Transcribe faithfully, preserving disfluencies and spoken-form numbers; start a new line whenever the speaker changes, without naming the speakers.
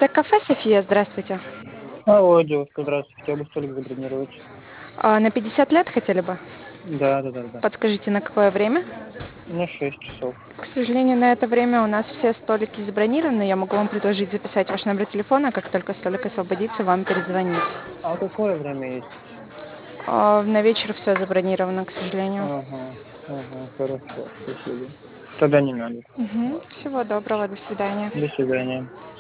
кафе «София», здравствуйте.
Алло, девушка, здравствуйте. Хотел бы столик забронировать.
А, на пятьдесят лет хотели бы?
Да, да, да, да.
Подскажите, на какое время?
На шесть часов.
К сожалению, на это время у нас все столики забронированы. Я могу вам предложить записать ваш номер телефона, как только столик освободится, вам перезвонить.
А какое время есть?
А, на вечер все забронировано, к сожалению.
Ага, ага, хорошо, спасибо. Тогда не надо.
Мгм. Всего доброго, до свидания.
До свидания.